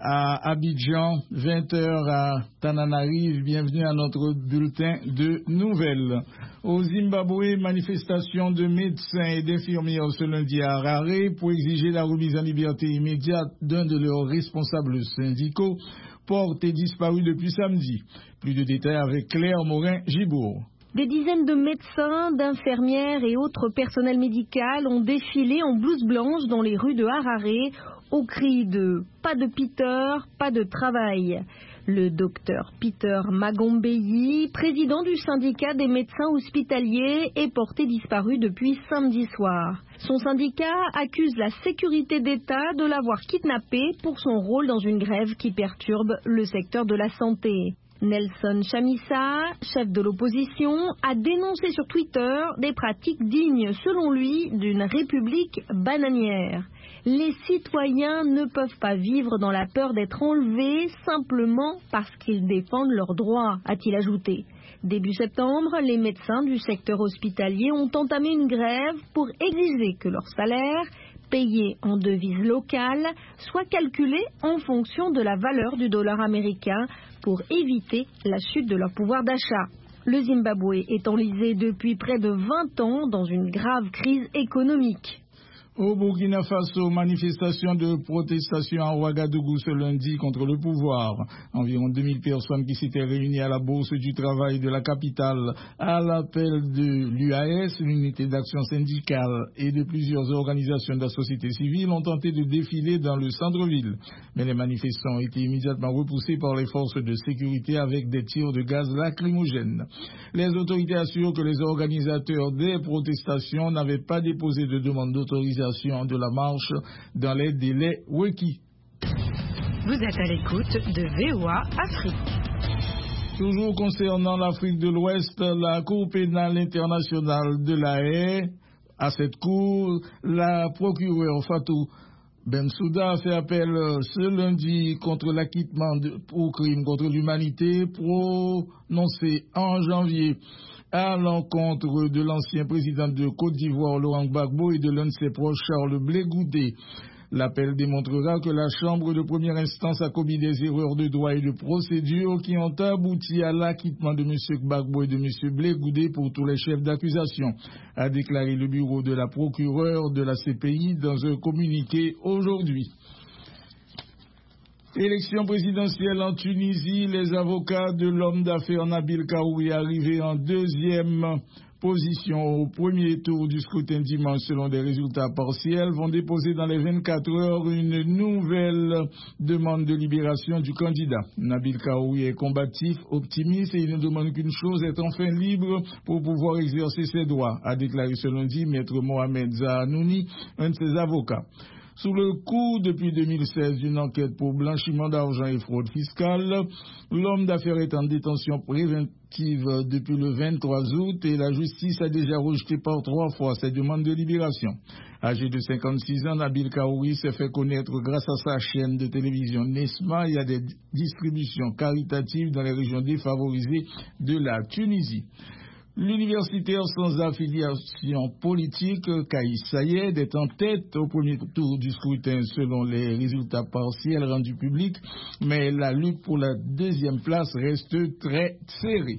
à Abidjan, 20h à Tananarive. Bienvenue à notre bulletin de nouvelles. Au Zimbabwe, manifestation de médecins et d'infirmières ce lundi à Harare pour exiger la remise en liberté immédiate d'un de leurs responsables syndicaux, porté disparu depuis samedi. Plus de détails avec Claire Morin-Gibourg. Des dizaines de médecins, d'infirmières et autres personnels médicaux ont défilé en blouse blanche dans les rues de Harare au cri de « Pas de Peter, pas de travail ». Le docteur Peter Magombeyi, président du syndicat des médecins hospitaliers, est porté disparu depuis samedi soir. Son syndicat accuse la sécurité d'État de l'avoir kidnappé pour son rôle dans une grève qui perturbe le secteur de la santé. Nelson Chamisa, chef de l'opposition, a dénoncé sur Twitter des pratiques dignes, selon lui, d'une république bananière. Les citoyens ne peuvent pas vivre dans la peur d'être enlevés simplement parce qu'ils défendent leurs droits, a-t-il ajouté. Début septembre, les médecins du secteur hospitalier ont entamé une grève pour exiger que leur salaire, payé en devise locale, soit calculé en fonction de la valeur du dollar américain pour éviter la chute de leur pouvoir d'achat. Le Zimbabwe est enlisé depuis près de 20 ans dans une grave crise économique. Au Burkina Faso, manifestation de protestation à Ouagadougou ce lundi contre le pouvoir. Environ 2000 personnes qui s'étaient réunies à la bourse du travail de la capitale à l'appel de l'UAS, l'unité d'action syndicale, et de plusieurs organisations de la société civile ont tenté de défiler dans le centre-ville. Mais les manifestants ont été immédiatement repoussés par les forces de sécurité avec des tirs de gaz lacrymogène. Les autorités assurent que les organisateurs des protestations n'avaient pas déposé de demande d'autorisation de la marche dans les délais requis. Vous êtes à l'écoute de VOA Afrique. Toujours concernant l'Afrique de l'Ouest, la Cour pénale internationale de La Haye, à cette cour, la procureure Fatou Bensouda a fait appel ce lundi contre l'acquittement pour crime contre l'humanité prononcé en janvier à l'encontre de l'ancien président de Côte d'Ivoire, Laurent Gbagbo, et de l'un de ses proches, Charles Blé Goudé. L'appel démontrera que la Chambre de première instance a commis des erreurs de droit et de procédure qui ont abouti à l'acquittement de M. Gbagbo et de M. Blé Goudé pour tous les chefs d'accusation, a déclaré le bureau de la procureure de la CPI dans un communiqué aujourd'hui. Élection présidentielle en Tunisie, les avocats de l'homme d'affaires Nabil Karoui, arrivé en deuxième position au premier tour du scrutin dimanche selon des résultats partiels, vont déposer dans les 24 heures une nouvelle demande de libération du candidat. Nabil Karoui est combatif, optimiste et il ne demande qu'une chose, être enfin libre pour pouvoir exercer ses droits, a déclaré ce lundi maître Mohamed Zahanouni, un de ses avocats. Sous le coup, depuis 2016, d'une enquête pour blanchiment d'argent et fraude fiscale, l'homme d'affaires est en détention préventive depuis le 23 août et la justice a déjà rejeté par 3 fois ses demandes de libération. Âgé de 56 ans, Nabil Karoui s'est fait connaître grâce à sa chaîne de télévision Nesma et à des distributions caritatives dans les régions défavorisées de la Tunisie. L'universitaire sans affiliation politique, Kaïs Sayed, est en tête au premier tour du scrutin selon les résultats partiels rendus publics, mais la lutte pour la deuxième place reste très serrée.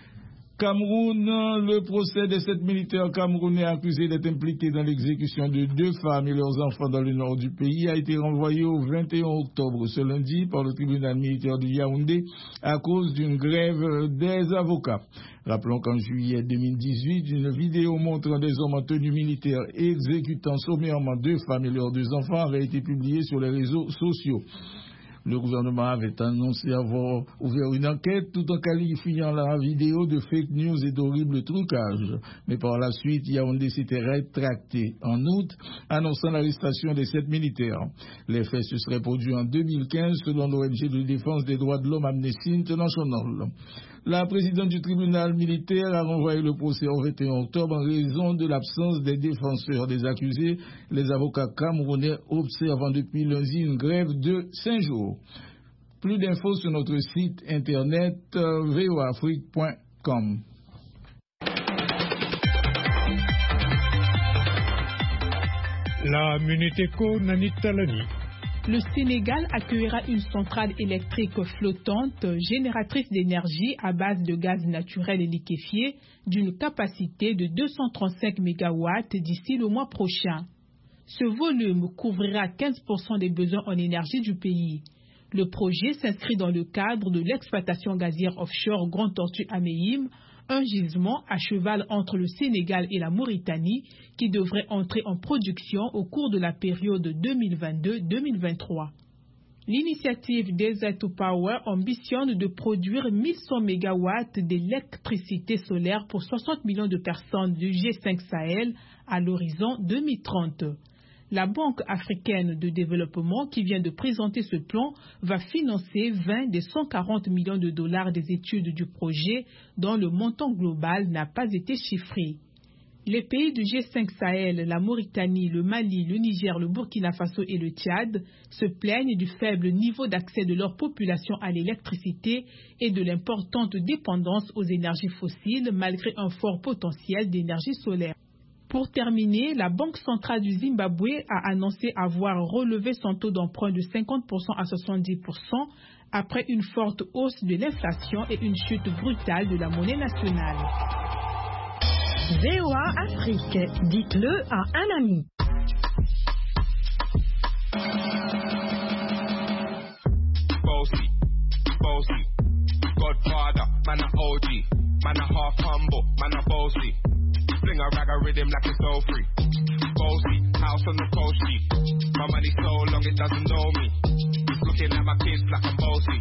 Cameroun, le procès des 7 militaires camerounais accusés d'être impliqués dans l'exécution de 2 femmes et leurs enfants dans le nord du pays a été renvoyé au 21 octobre ce lundi par le tribunal militaire de Yaoundé à cause d'une grève des avocats. Rappelons qu'en juillet 2018, une vidéo montrant des hommes en tenue militaire exécutant sommairement 2 femmes et leurs 2 enfants avait été publiée sur les réseaux sociaux. Le gouvernement avait annoncé avoir ouvert une enquête tout en qualifiant la vidéo de fake news et d'horrible trucage. Mais par la suite, Yaoundé s'était rétracté en août, annonçant l'arrestation des 7 militaires. Les faits se seraient produits en 2015 selon l'ONG de défense des droits de l'homme Amnesty International. La présidente du tribunal militaire a renvoyé le procès au 21 octobre en raison de l'absence des défenseurs des accusés, les avocats camerounais observant depuis lundi une grève de 5 jours. Plus d'infos sur notre site internet voafrique.com. La Minute Éco Nanit Talani. Le Sénégal accueillera une centrale électrique flottante génératrice d'énergie à base de gaz naturel et liquéfié d'une capacité de 235 MW d'ici le mois prochain. Ce volume couvrira 15% des besoins en énergie du pays. Le projet s'inscrit dans le cadre de l'exploitation gazière offshore Grande Tortue Améim, un gisement à cheval entre le Sénégal et la Mauritanie qui devrait entrer en production au cours de la période 2022-2023. L'initiative Desert to Power ambitionne de produire 1100 MW d'électricité solaire pour 60 millions de personnes du G5 Sahel à l'horizon 2030. La Banque africaine de développement qui vient de présenter ce plan va financer 20 des 140 millions de dollars des études du projet dont le montant global n'a pas été chiffré. Les pays du G5 Sahel, la Mauritanie, le Mali, le Niger, le Burkina Faso et le Tchad se plaignent du faible niveau d'accès de leur population à l'électricité et de l'importante dépendance aux énergies fossiles malgré un fort potentiel d'énergie solaire. Pour terminer, la Banque centrale du Zimbabwe a annoncé avoir relevé son taux d'emprunt de 50% à 70% après une forte hausse de l'inflation et une chute brutale de la monnaie nationale. VOA Afrique, dites-le à un ami. Bossy, bossy, Godfather, man a OG, man a half humble, man a bossy. Fling a rag a rhythm like it's so free. Bossy, house on the coast G. My money so long it doesn't know me. It's looking at my kids like I'm bossy.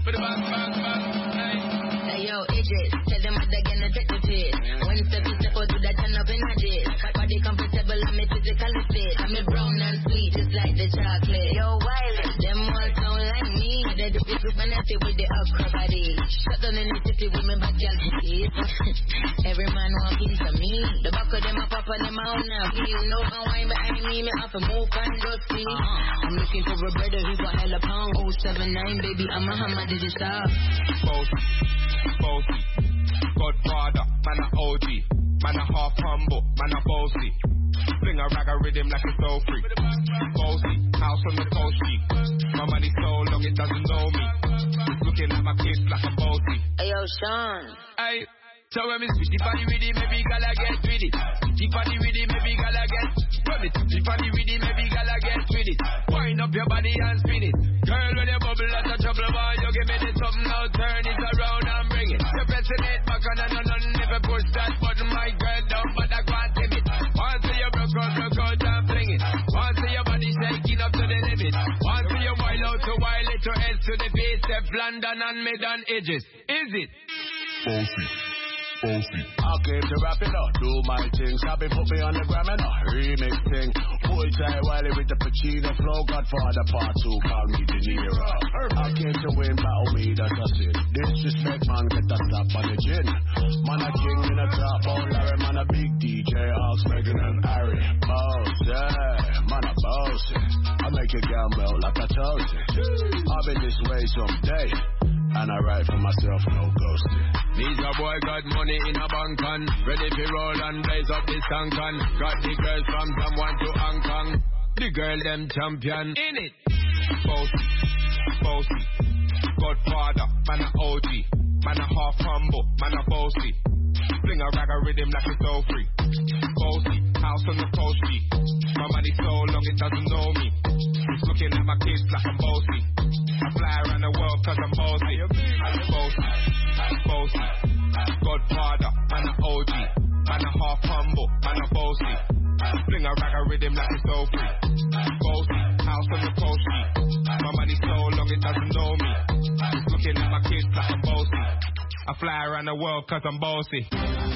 Hey yo, Idris, tell them what they're gonna take the piss. When step out to that turn up in a dish. Body comfortable, I'm physically fit. I'm a brown and sweet, just like the chocolate. Yo, Wiley, them all sound like me. They do this when I sit with the okra body. Shut down in the city with me backyard kids. Every man want piece of me. The back of them a pop and them out now. You know how wine behind me have to move and just see. I'm looking for a brother who got hella pound. 079, baby, I'm a hammer, did you stop? Bossy, bossy, Godfather, man a OG, man a half humble, man a bossy. Fling a rag a rhythm like it's so free. Bossy, house on the coast G. My money so long it doesn't know me. It's looking at my kids like I'm bossy. Hey yo, Sean. Hey, so when me switch the body with it, maybe gala get with it. The body with it, maybe gala get. When me switch the body with it, maybe gala get with it. Wind up your body and spin it. Girl, when you bubble that's a trouble, boy, you give me the something now, turn it around and bring it. You're pressing it back on and never push that button, my girl, down, but I can't tip it. Once you broke out and fling it. Once your body shaking up to the limit. Once you wild out to wild it to S to the base, step London and mid on edges. Is it? Bossy. Bossy. I came to rap it up, do my thing. Sabi put me on the gram and a remix thing. Full time Wiley with the Pacino flow. Godfather part 2, call me De Niro. I came to win, battle me, that's a sin. Disrespect, man, get that slap on the chin. Man a king in a top, oh Larry, man a big DJ. Ask Megan and Harry. Boss, yeah, man a boss. I make a girl melt like a toasty. I've been this way someday. And I write for myself, no ghosting. These a boy got money in a bank on. Ready to roll and blaze up this tank on. Got the girls from someone to Hong Kong. The girl them champion. In it. Bossy, bossy, Godfather, man a OG. Man a half humble, man a bossy. Fling a rag a rhythm like it's so free. Bossy, house on the coast G. My money so long it doesn't know me. It's looking at my kids like I'm bossy. I fly around the world cause I'm bossy. I'm bossy, bossy, Godfather, man a OG. Man a half humble, man a bossy. Fling a rag a rhythm like it's so free. Bossy, house on the coast G. My money so long it doesn't know me. It's looking at my kids like I'm bossy. I fly around the world cause I'm bossy.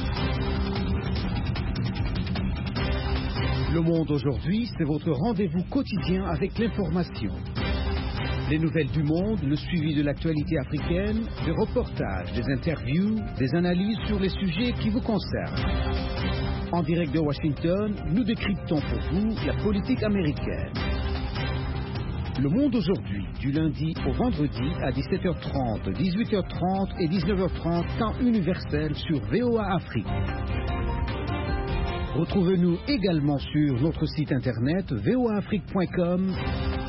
Le Monde aujourd'hui, c'est votre rendez-vous quotidien avec l'information. Les nouvelles du monde, le suivi de l'actualité africaine, des reportages, des interviews, des analyses sur les sujets qui vous concernent. En direct de Washington, nous décryptons pour vous la politique américaine. Le Monde aujourd'hui, du lundi au vendredi à 17h30, 18h30 et 19h30, temps universel sur VOA Afrique. Retrouvez-nous également sur notre site internet voaafrique.com